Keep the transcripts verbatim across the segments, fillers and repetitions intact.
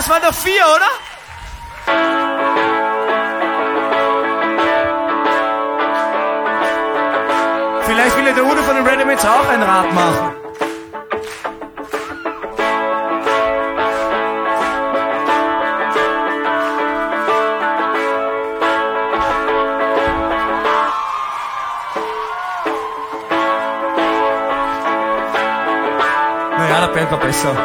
Das waren doch vier, oder? Vielleicht will ja der Udo von den Ready-Mates auch ein Rad machen. Naja, der Band war besser.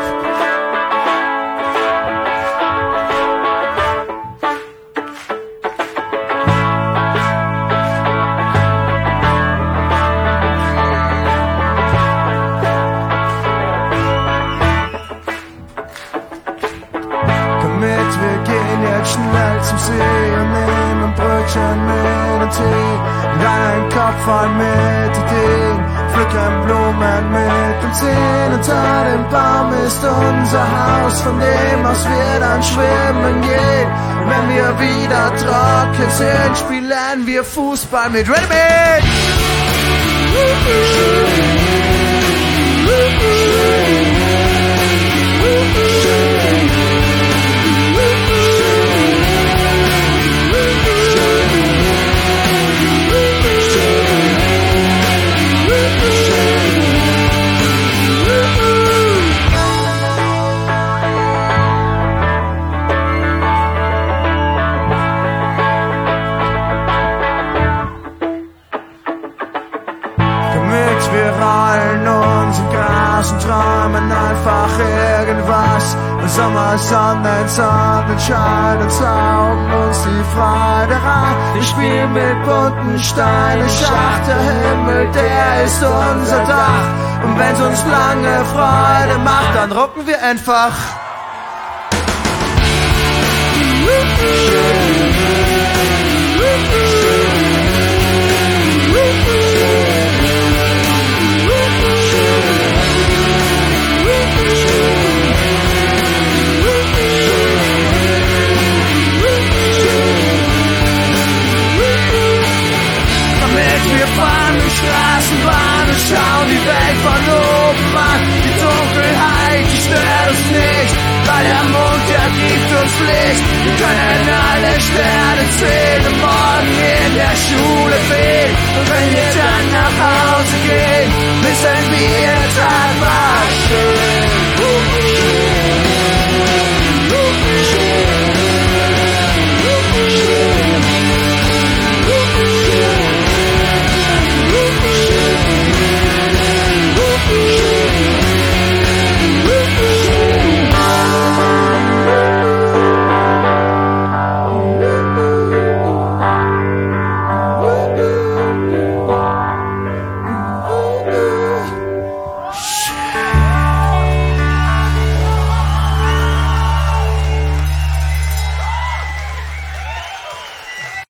Wir gehen jetzt schnell zum See und nehmen ein Brötchen mit und Tee und einen Kopf voll mit Ideen, pflücken Blumen mit und Zehen. Unter dem Baum ist unser Haus, von dem aus wir dann schwimmen gehen. Und wenn wir wieder trocken sind, spielen wir Fußball mit Ready-Mate. Wir rollen uns im Gras und träumen einfach irgendwas. Im Sommer, Sonnen, Sonnenschein und saugen uns die Freude rein. Wir spielen mit bunten Steinen, Schach, der Himmel, der ist unser Dach. Und wenn's uns lange Freude macht, dann rocken wir einfach. Wir fahren die Straßenbahn und schauen die Welt von oben an. Die Dunkelheit, die stört uns nicht, weil der Mond, der gibt uns Licht. Wir können alle Sterne zählen und morgen in der Schule fehlen. Und wenn wir